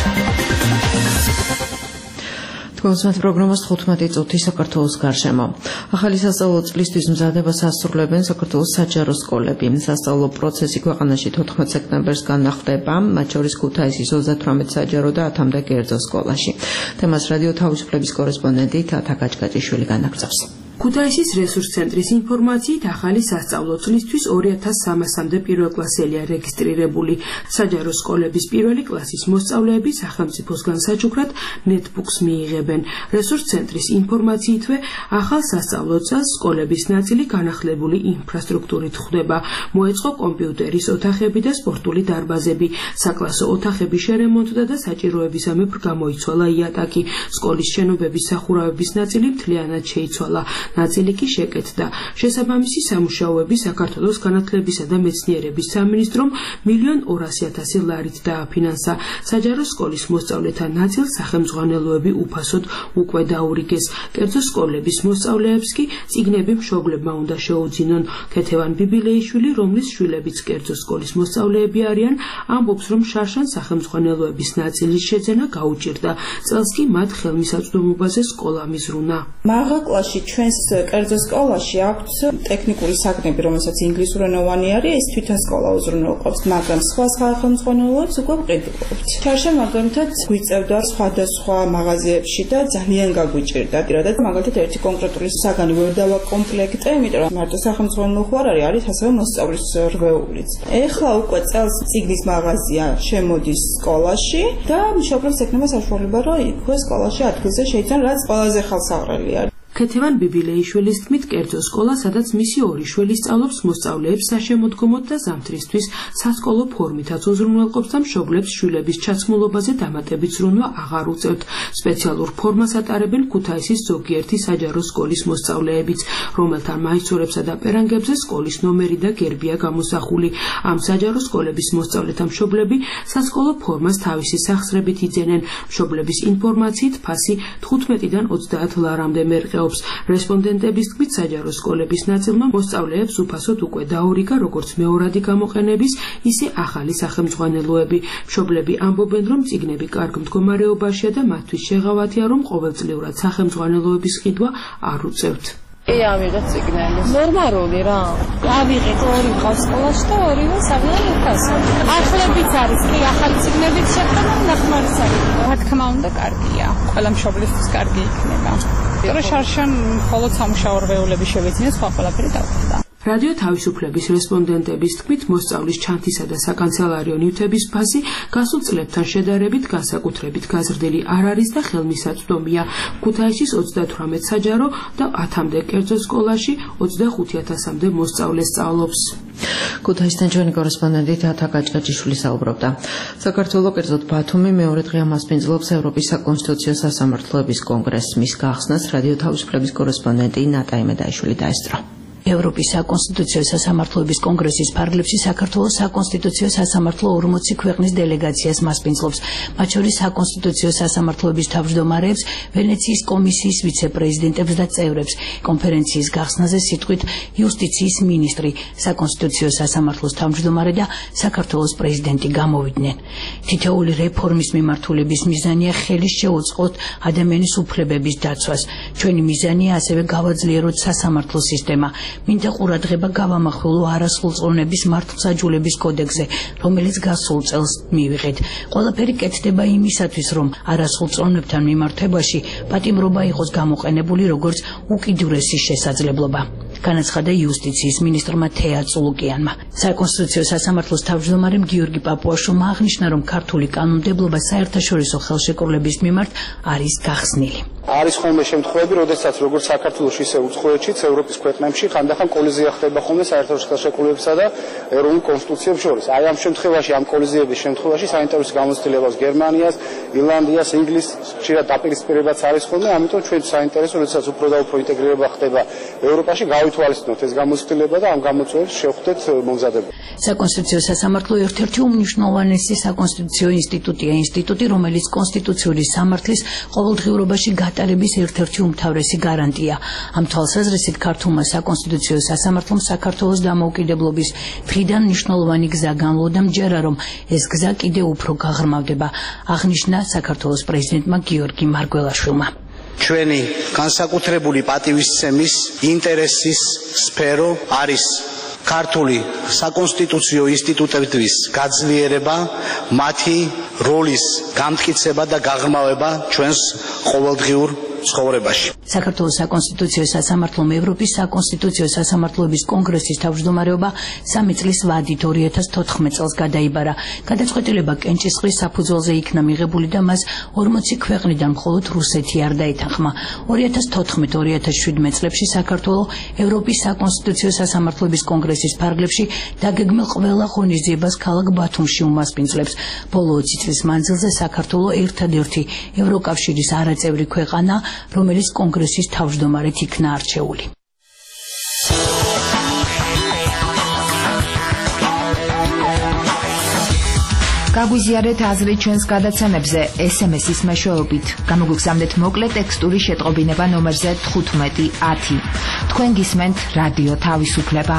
თქვენს პროგრამას 15 წუთი საქართველოს გარშემო. ახალი სასწავლო წლისთვის მზადება სასწავლებენ საქართველოს საჯარო სკოლები. სასწავლო პროცესი ქვეყანაში 14 სექტემბერს განახლდება, მათ შორის ქუთაისის 38 საჯარო და 10-მდე კერძო სკოლაში. თემას რადიო თავისუფლების კორესპონდენტი თათა გაჭგაჭიშვილი განაგრძობს. ქუთაისის რესურს ცენტრის ინფორმაციით ახალი სასწავლო წლისთვის 2300-მდე პირველკლასელია რეგისტრირებული. საჯარო სკოლების პირველი კლასის მოსწავლეები სახელმწიფოსგან საჩუქრად ნეტბუქს მიიღებენ. რესურს ცენტრის ინფორმაციითვე ახალ სასწავლო წელს სკოლების ნაწილი განახლებული ინფრასტრუქტურით ხდება. მოეწყო კომპიუტერის ოთახები და სპორტული დარბაზები. საკლასო ოთახების შერემონტდა და საჭიროებისამებრ გამოიცვალა იატაკი. სკოლის შენობების სახურავების ნაწილი მთლიანად შეიცვალა. ნაწილი კი შეკეთდა. შესაბამისი სამუშაოები საქართველოს განათლებისა და მეცნიერების სამინისტრომ 1,200,000 ლარით დააფინანსა. საჯარო სკოლის მოსწავლეთა ნაწილს სახელმძღვანელოები უფასოდ უკვე დაურიგეს. კერძო სკოლების მოსწავლეებს კი წიგნები მშობლებმა უნდა შეუძინონ. ქეთევან ბიბილეიშვილი, რომლის შვილებიც კერძო სკოლის მოსწავლეები არიან, ამბობს, რომ შარშან სახელმძღვანელოების ნაწილის შეძენა გაუჭირდა. წელს კი მათ ხელმისაწვდომობაზე სკოლა მიზრუნა. მაღალ კლასში ჩვენს კერძო სკოლაში აქვს ტექნიკური საგნები, რომელსაც ინგლისურენოვანი არის, ეს თვითონ სკოლა უზრუნველყოფს, მაგრამ სხვა სახელმძღვანელოებს უკვე ვყიდულობთ. შარშან მაგალითად გვიწევდა სხვადასხვა მაღაზიებში და ძალიან გაგვიჭირდა. პირადად მაგალითად ერთი კონკრეტული საგანი ვერ დავაკომპლექტე, იმიტომ რომ მარტო სახელმძღვანელო ხო არ არის ასევე მოსწავლის რვეულიც. ეხლა უკვე წელს წიგნის მაღაზია შემოდის სკოლაში და მშობლებს ექნება საშუალება, რომ იქვე სკოლაში ადგილზე შეიცან, რაც ყველაზე ხალხსაღრელია. ქეთევან ბიბილეიშვილის თქმით, კერძო სკოლა, სადაც მისი ორი შვილი სწავლობს, მოსწავლეებს საშემოდგომოდ და ზამთრისთვის სასკოლო ფორმითაც უზრუნველყოფს და მშობლებს შვილების ჩაცმულობაზე დამატებით ზრუნვა აღარ უწევთ. სპეციალურ ფორმას ატარებენ ქუთაისის ზოგიერთი საჯარო სკოლის მოსწავლეებიც, რომელთა მაისურებსა და პერანგებზე სკოლის ნომერი და გერბია გამოსახული. ამ საჯარო სკოლების მოსწავლეთა მშობლები სასკოლო ფორმას თავისი სახსრებით იძენენ. მშობლების ინფორმაციით ფასი 15-დან 30 ლარამდე მერყეობს. რესპონდენტების თქმით, საჯარო სკოლების ნაწილმა მოსწავლეებს უფასოდ უკვე დაურიგა როგორც მეორადი გამოყენების, ისე ახალი სახელმძღვანელოები. მშობლები ამბობენ, რომ წიგნები კარგ მდგომარეობაშია და მათთვის შეღავათია, რომ ყოველწლიურად სახელმძღვანელოების ყიდვა არ უწევთ. ამიღეთ წიგნები. ნორმალური რა. ავიღეთ ორი ყავს სკოლაში და ორივე საგნად 100. ახლებიც არის, კი ახალი წიგნებიც შეხვდა და ნახმარის არის. რა თქმა უნდა, კარგია. ყველა მშობლისთვის კარგი იქნება. იმიტომ რომ შარშან მხოლოდ სამუშაო რვეულები შევეძინეს, სხვა ყველაფერი დავხდა. რადიო თავისუფლების რესპონდენტების თქმით, მოსწავლის ჩანთისა და საკანცელარიო ნივთების ფასი გასულ წლებთან შედარებით განსაკუთრებით გაზრდილი არ არის და ხელმისაწვდომია. ქუთაისის 38 საჯარო და 10-მდე კერძო სკოლაში 25,000-მდე მოსწავლე სწავლობს. ქუთაისთან ჩვენი კორესპონდენტი თათა გაჭაჭიშვილი საუბრობდა. საქართველოს კერძოდ ბათუმი მეორე დღე ამასპინძლობს ევროპის საკონსტიტუციო სასამართლოების კონგრესს. მის გახსნას რადიო თავისუფლების კორესპონდენტი ნატა იმედაიშვილი დაესწრო. ევროპის საკონსტიტუციო სასამართლოების კონგრესის ფარგლებში საქართველოს საკონსტიტუციო სასამართლო 40 ქვეყნის დელეგაციას მასპინძლობს. მათ შორის საკონსტიტუციო სასამართლოების თავმჯდომარეებს, ვენეციის კომისიის ვიცე-პრეზიდენტებს და წევრებს. კონფერენციის გახსნაზე სიტყვით იუსტიციის მინისტრი, საკონსტიტუციო სასამართლოს თავმჯდომარე და საქართველოს პრეზიდენტი გამოვიდნენ. თითოეული რეფორმის მიმართულების მიზანია ხელი შეუწყოთ ადამიანის უფლებების დაცვას. ჩვენი მიზანია ასევე გავაძლიეროთ სასამართლო სისტემა. მინდა ყურადღება გავამახვილო არასრულწლოვნების მართლმსაჯულების კოდექსზე, რომელიც გასულ წელს მივიღეთ. ყველაფერი კეთდება იმისათვის, რომ არასრულწლოვნებთან მიმართებაში პატიმრობა იყოს გამოყენებული როგორც უკიდურესი შესაძლებლობა. განაცხადა იუსტიციის მინისტრმა თეა წულუკიანმა. საკონსტიტუციო სასამართლოს თავმჯდომარემ გიორგი პაპუაშვილმა აღნიშნა, რომ ქართული კანონმდებლობა საერთაშორისო ხელშეკრულების მიმართ არის გახსნილი. არის ხოლმე შემთხვევები, როდესაც როგორც საქართველოში, ისე უცხოეთშიც, ევროპის ქვეყნებში ხანდახან კოლიზია ხდება ხოლმე საერთაშორისო ხელშეკრულებებსა და ეროვნულ კონსტიტუციებს შორის. აი ამ შემთხვევაში, ამ კოლიზიების შემთხვევაში საინტერესო გამოცდილებას გერმანიას, ირლანდიას, ინგლისს ხშირად დაპირისპირებაც არის ხოლმე, ამიტომ ჩვენ საინტერესო, როდესაც უფრო და უფრო ინტეგრირება ხდება ევროპაში, გავითვალისწინოთ ეს გამოცდილება და ამ გამოწვევებს შევხვდეთ მომზადება. საკონსტიტუციო სასამართლო ერთ-ერთი უმნიშვნელოვანესი საკონსტიტუციო ინსტიტუტი, რომელიც კონსტიტუციური სამართლის ყოველდღიურობაში გატარების ერთ-ერთი უმთავრესი გარანტია. ამ თვალსაზრისით ქართულმა საკონსტიტუციო სასამართლომ საქართველოს დამოუკიდებლობის დღიდან მნიშვნელოვანი გზა განლო და მჯერა, რომ ეს გზა კიდევ უფრო გაღრმავდება, აღნიშნა საქართველოს პრეზიდენტმა გიორგი მარგველაშვილმა. ჩვენი განსაკუთრებული პატივისცემის ინტერესის სფერო არის ქართული საკონსტიტუციო ინსტიტუტების გაძლიერება, მათი როლის გამტკიცება და გაღრმავება ჩვენს ყოველდღიურ ცხოვრებაში. საქართველოს საკონსტიტუციო სასამართლომ ევროპის საკონსტიტუციო სასამართლოების კონგრესის თავმჯდომარეობა 3 წლის ვადით 2014 წელს გადაიბარა. გადაწყვეტილება კენჭისყრის საფუძველზე იქნა მიღებული და მას 40 ქვეყნიდან მხოლოდ რუსეთი არ დაეთანხმა. 2014-2017 წლებში საქართველოს ევროპის საკონსტიტუციო სასამართლოების კონგრესის ფარგლებში დაგეგმილ ყველა ღონისძიებას ქალაქ ბათუმში უმასპინძლებს. ბოლო 20 წლის მანძილზე საქართველოს ერთადერთი ევროკავშირის არაწევრი ქვეყანა, რომელიც კონგრესის თავმჯდომარედ იქნა არჩეული. გაგვიზიარეთ აზრი ჩვენს გადაცემებზე SMS-ის მეშვეობით. გამოგვიგზავნეთ მოკლე ტექსტური შეტყობინება ნომერზე 1510. თქვენ გისმენთ რადიო თავისუფლება.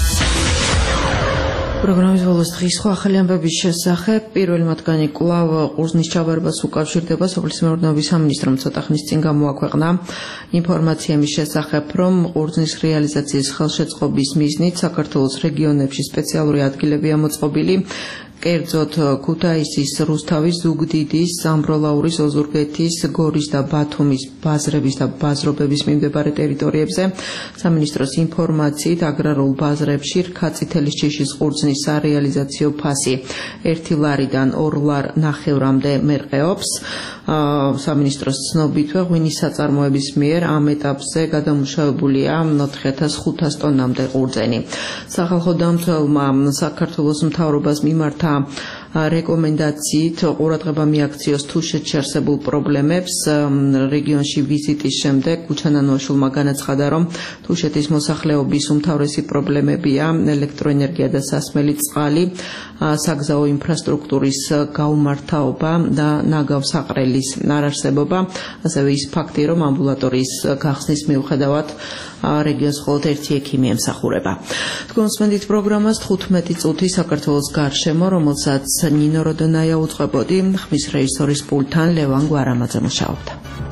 პროგრამის ბოლოს დღის სხვა ახალი ამბების შესახებ პირველი მათგანი კვლავ ყურძნის ჩაბარებას უკავშირდება. სოფლის მეურნეობის სამინისტრომ ცოტა ხნის წინ გამოაქვეყნა ინფორმაცია მის შესახებ, რომ ყურძნის რეალიზაციის ხელშეწყობის მიზნით საქართველოს რეგიონებში სპეციალური ადგილებია მოწყობილი. კერძოდ ქუთაისის, რუსთავის, ზუგდიდის, სამბროლაურის, ოზურგეთის, გორის და ბათუმის ბაზრების და ბაზრობების მიმდებარე ტერიტორიებზე სამინისტროს ინფორმაციით აგრარულ ბაზრებში რქაწითელის ჯიშის ყურძნის სარეალიზაციო ფასი 1 ლარიდან 2 ლარ ნახევრამდე მერყეობს. სამინისტროს ცნობითვე ღვინის საწარმოების მიერ ამ ეტაპზე გადამუშავებულია 4500 ტონამდე ყურძენი. სახალხო დამცველმა საქართველოს მთავრობას მიმართა რეკომენდაციით ყურადღება მიაქციოს თუშეთში არსებულ პრობლემებს. რეგიონში ვიზიტის შემდეგ ქუჩანანუაშვილმა განაცხადა, რომ თუშეთის მოსახლეობის უმთავრესი პრობლემებია ელექტროენერგია და სასმელი წყალი, საგზაო ინფრასტრუქტურის გაუმართავობა და ნაგავსაყრელის არარსებობა, ასევე ის ფაქტი, რომ ამბულატორიის გახსნის მიუხედავად რეგიონს მხოლოდ ერთი ექიმი ემსახურება. თქვენ უსმენთ პროგრამას 15 წუთი საქართველოს გარშემო, რომელსაც ნინო როდონაია უწყებოდი, ხმის რეჟისორის პულტთან ლევან გვარამაძე მუშაობდა.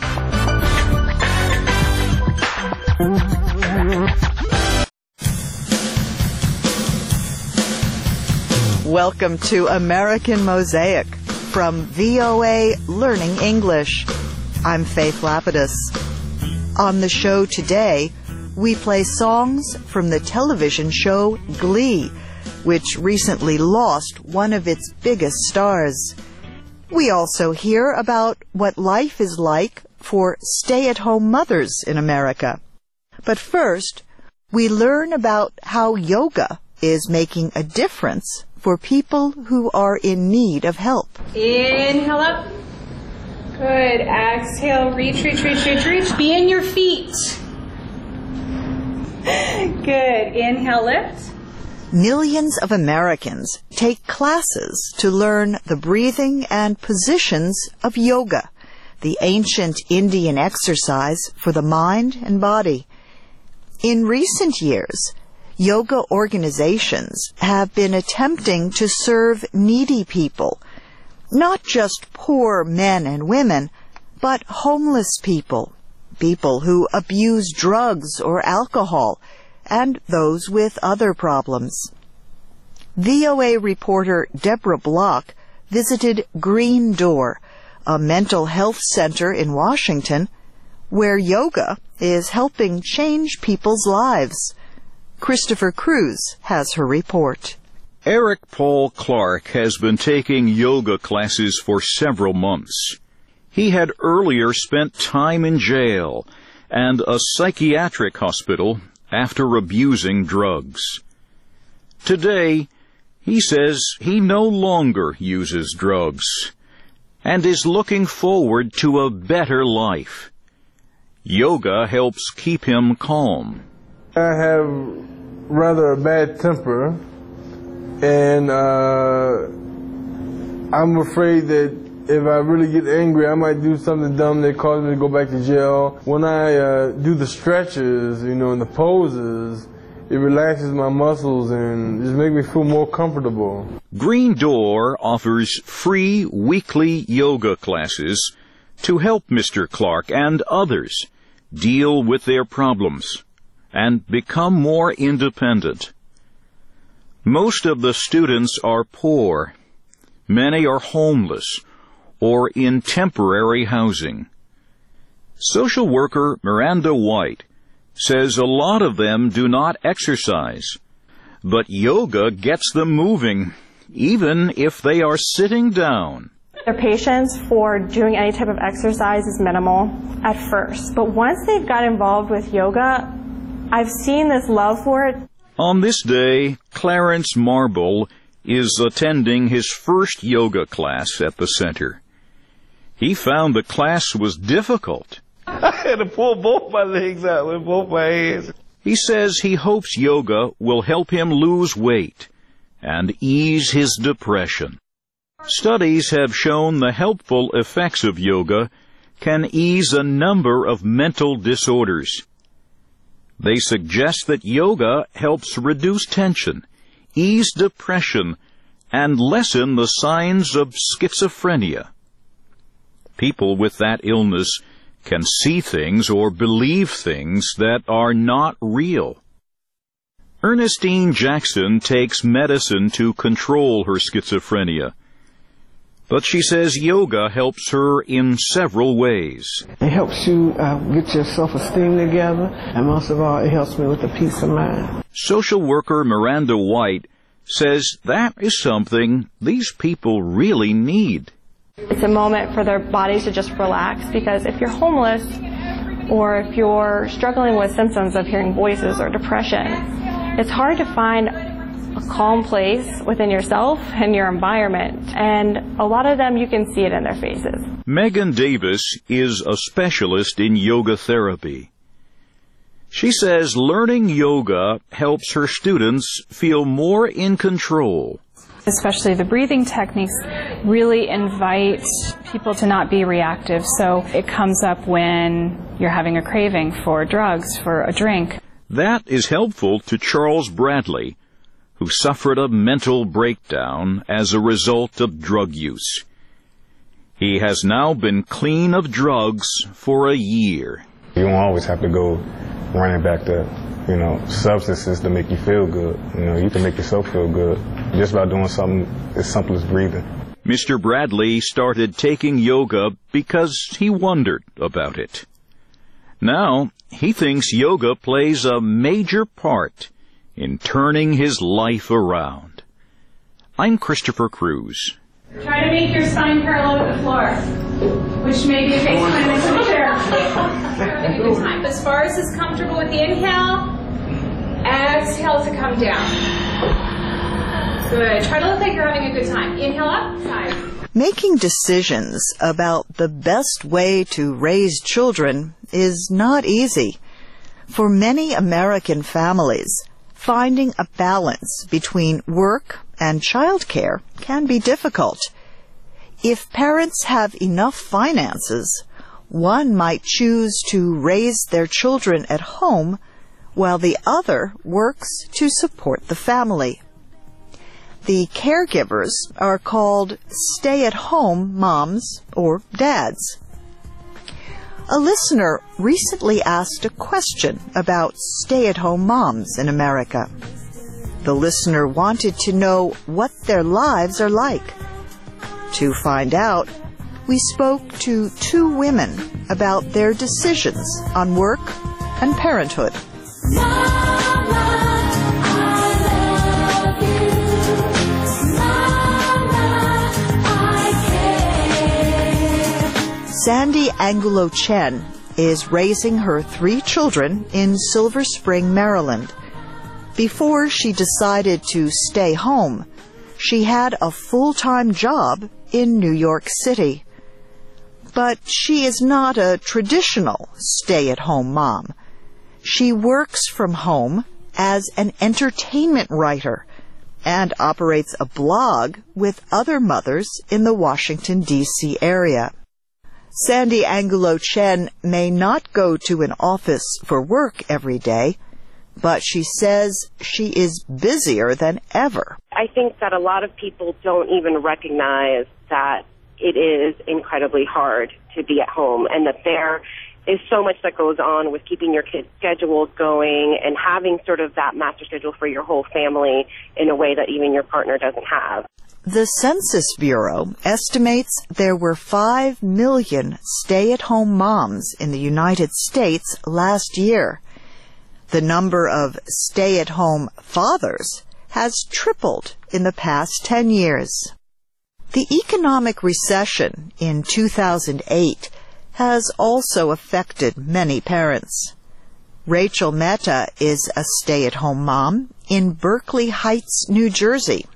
Welcome to American Mosaic from VOA Learning English. I'm Faith Lapidus. On the show today, we play songs from the television show Glee, which recently lost one of its biggest stars. We also hear about what life is like for stay-at-home mothers in America. But first, we learn about how yoga is making a difference for people who are in need of help. Inhale up. Good. Exhale. Reach, reach, reach, reach, reach. Be in your feet. Good. Inhale, lift. Millions of Americans take classes to learn the breathing and positions of yoga, the ancient Indian exercise for the mind and body. In recent years, yoga organizations have been attempting to serve needy people, not just poor men and women, but homeless people, people who abuse drugs or alcohol, and those with other problems. VOA reporter Deborah Block visited Green Door, a mental health center in Washington, where yoga is helping change people's lives. Christopher Cruz has her report. Eric Paul Clark has been taking yoga classes for several months. He had earlier spent time in jail and a psychiatric hospital after abusing drugs. Today, he says he no longer uses drugs and is looking forward to a better life. Yoga helps keep him calm. I have rather a bad temper, and I'm afraid that if I really get angry, I might do something dumb that causes me to go back to jail. When I do the stretches, and the poses, it relaxes my muscles and just makes me feel more comfortable. Green Door offers free weekly yoga classes to help Mr. Clark and others deal with their problems and become more independent. Most of the students are poor. Many are homeless or in temporary housing. Social worker Miranda White says a lot of them do not exercise, but yoga gets them moving, even if they are sitting down. Their patience for doing any type of exercise is minimal at first, but once they've got involved with yoga, I've seen this love for it. On this day, Clarence Marble is attending his first yoga class at the center. He found the class was difficult. I had to pull both my legs out with both my hands. He says he hopes yoga will help him lose weight and ease his depression. Studies have shown the helpful effects of yoga can ease a number of mental disorders. They suggest that yoga helps reduce tension, ease depression, and lessen the signs of schizophrenia. People with that illness can see things or believe things that are not real. Ernestine Jackson takes medicine to control her schizophrenia. But she says yoga helps her in several ways. It helps you get your self-esteem together, and most of all, it helps me with the peace of mind. Social worker Miranda White says that is something these people really need. It's a moment for their bodies to just relax, because if you're homeless or if you're struggling with symptoms of hearing voices or depression, it's hard to find a calm place within yourself and your environment, and a lot of them, you can see it in their faces. Megan Davis is a specialist in yoga therapy. She says learning yoga helps her students feel more in control. Especially the breathing techniques really invite people to not be reactive, so it comes up when you're having a craving for drugs, for a drink. That is helpful to Charles Bradley, who suffered a mental breakdown as a result of drug use. He has now been clean of drugs for a year. You don't always have to go running back to, substances to make you feel good. You can make yourself feel good just by doing something as simple as breathing. Mr. Bradley started taking yoga because he wondered about it. Now, he thinks yoga plays a major part in turning his life around. I'm Christopher Cruz. Try to make your spine parallel with the floor, which may be a face planted in the chair. As far as is comfortable with the inhale, exhale to come down. Good. Try to look like you're having a good time. Inhale up, side. Making decisions about the best way to raise children is not easy. For many American families, finding a balance between work and childcare can be difficult. If parents have enough finances, one might choose to raise their children at home while the other works to support the family. The caregivers are called stay-at-home moms or dads. A listener recently asked a question about stay-at-home moms in America. The listener wanted to know what their lives are like. To find out, we spoke to two women about their decisions on work and parenthood. Sandy Angulo Chen is raising her 3 children in Silver Spring, Maryland. Before she decided to stay home, she had a full-time job in New York City. But she is not a traditional stay-at-home mom. She works from home as an entertainment writer and operates a blog with other mothers in the Washington, D.C. area. Sandy Angulo Chen may not go to an office for work every day, but she says she is busier than ever. I think that a lot of people don't even recognize that it is incredibly hard to be at home, and that there is so much that goes on with keeping your kids' schedules going and having sort of that master schedule for your whole family in a way that even your partner doesn't have. The Census Bureau estimates there were 5 million stay-at-home moms in the United States last year. The number of stay-at-home fathers has tripled in the past 10 years. The economic recession in 2008 has also affected many parents. Rachel Mehta is a stay-at-home mom in Berkeley Heights, New Jersey.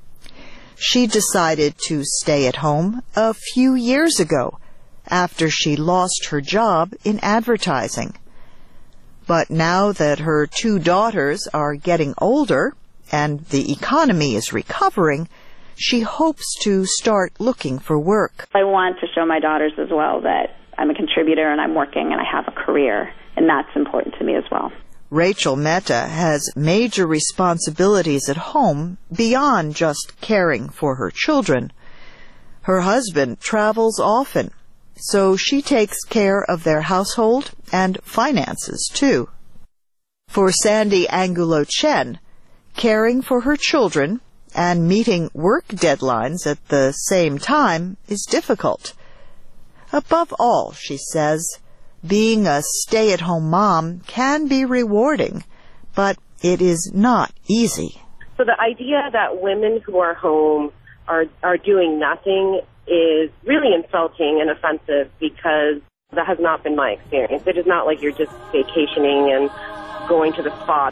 She decided to stay at home a few years ago after she lost her job in advertising. But now that her 2 daughters are getting older and the economy is recovering, she hopes to start looking for work. I want to show my daughters as well that I'm a contributor and I'm working and I have a career, and that's important to me as well. Rachel Mehta has major responsibilities at home beyond just caring for her children. Her husband travels often, so she takes care of their household and finances too. For Sandy Angulo Chen, Caring for her children and meeting work deadlines at the same time is difficult. Above all, she says, being a stay-at-home mom can be rewarding, but it is not easy. So the idea that women who are home are doing nothing is really insulting and offensive, because that has not been my experience. It is not like you're just vacationing and going to the spa.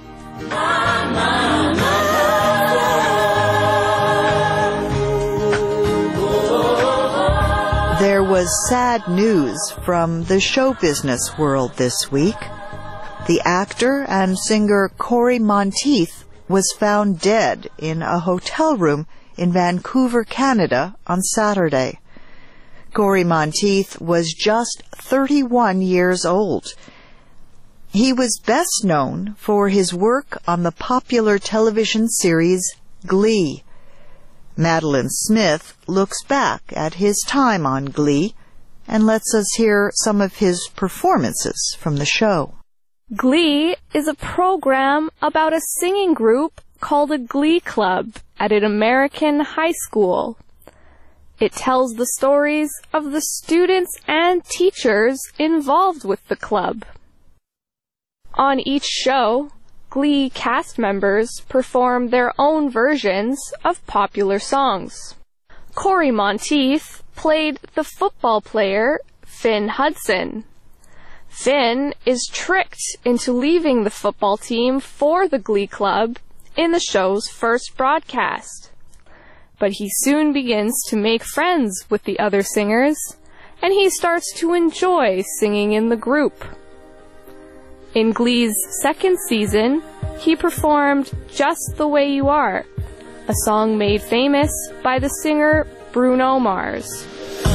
There was sad news from the show business world this week. The actor and singer Cory Monteith was found dead in a hotel room in Vancouver, Canada on Saturday. Cory Monteith was just 31 years old. He was best known for his work on the popular television series Glee. Madeline Smith looks back at his time on Glee and lets us hear some of his performances from the show. Glee is a program about a singing group called a Glee Club at an American high school. It tells the stories of the students and teachers involved with the club. On each show, Glee cast members perform their own versions of popular songs. Cory Monteith played the football player Finn Hudson. Finn is tricked into leaving the football team for the Glee Club in the show's first broadcast. But he soon begins to make friends with the other singers, and he starts to enjoy singing in the group. In Glee's second season, he performed Just the Way You Are, a song made famous by the singer Bruno Mars.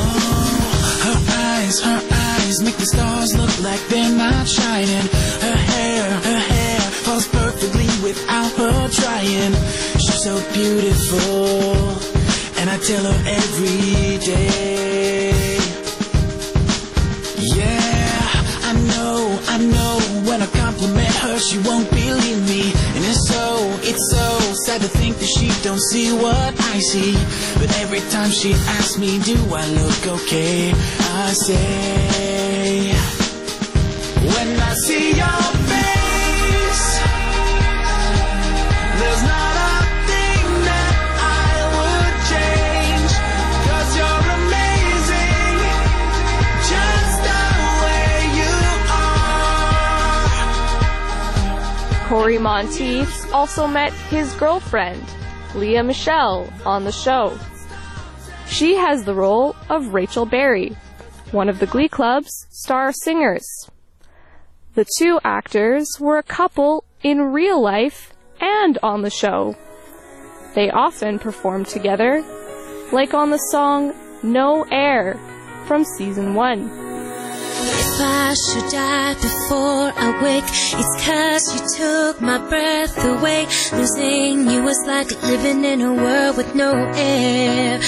Her eyes make the stars look like they're not shining. Her hair falls perfectly without her trying. She's so beautiful, and I tell her every day. Yeah, I know, when I compliment her, she won't believe me. And it's so sad to think that she don't see what I see. But every time she asks me, do I look okay? I say, when I see your face, there's not a thing that I would change. 'Cause you're amazing, just the way you are. Cory Monteith also met his girlfriend, Lea Michele, on the show. She has the role of Rachel Berry, one of the Glee Club's star singers. The two actors were a couple in real life and on the show. They often performed together, like on the song No Air from season 1. If I should die before I wake, it's 'cause you took my breath away. Losing you was like living in a world with no air.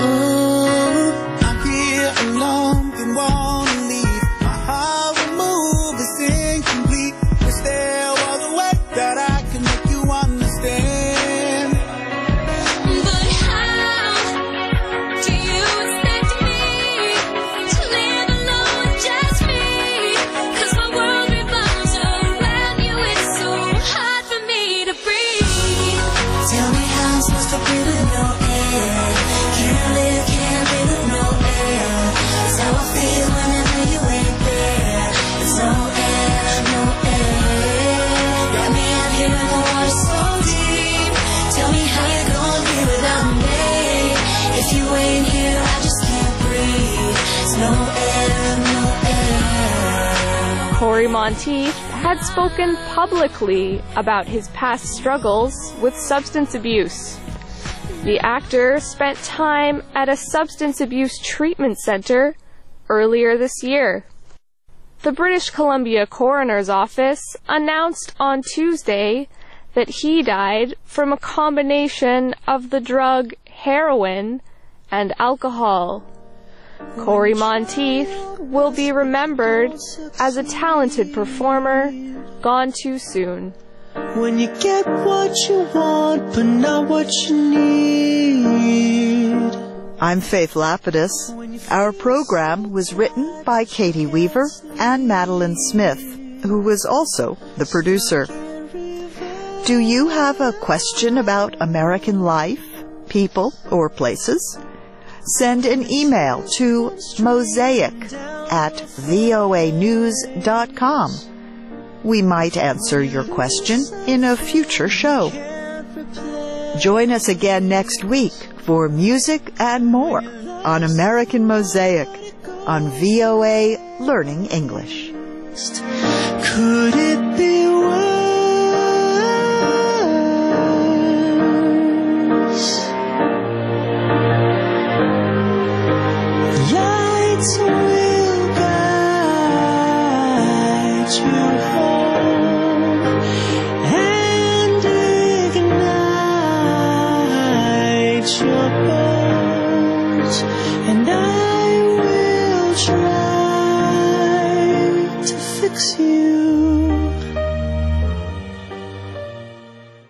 Oh, I'm here alone and wanna leave. My heart will move, it's incomplete. Wish there was a way that I can make you understand. But how do you expect me to live alone, just me? 'Cause my world revolves around you, it's so hard for me to breathe. Tell me how I'm supposed to breathe with no air. Can't live with no air. That's how I feel whenever you ain't there. There's no air, no air. Got me out here in the water so deep. Tell me how you gonna be without me. If you ain't here, I just can't breathe. There's no air, no air. Cory Monteith had spoken publicly about his past struggles with substance abuse. The actor spent time at a substance abuse treatment center earlier this year. The British Columbia Coroner's Office announced on Tuesday that he died from a combination of the drug heroin and alcohol. Cory Monteith will be remembered as a talented performer gone too soon. When you get what you want, but not what you need. I'm Faith Lapidus. Our program was written by Katie Weaver and Madeline Smith, who was also the producer. Do you have a question about American life, people, or places? Send an email to mosaic@voanews.com. We might answer your question in a future show. Join us again next week for music and more on American Mosaic on VOA Learning English. Could it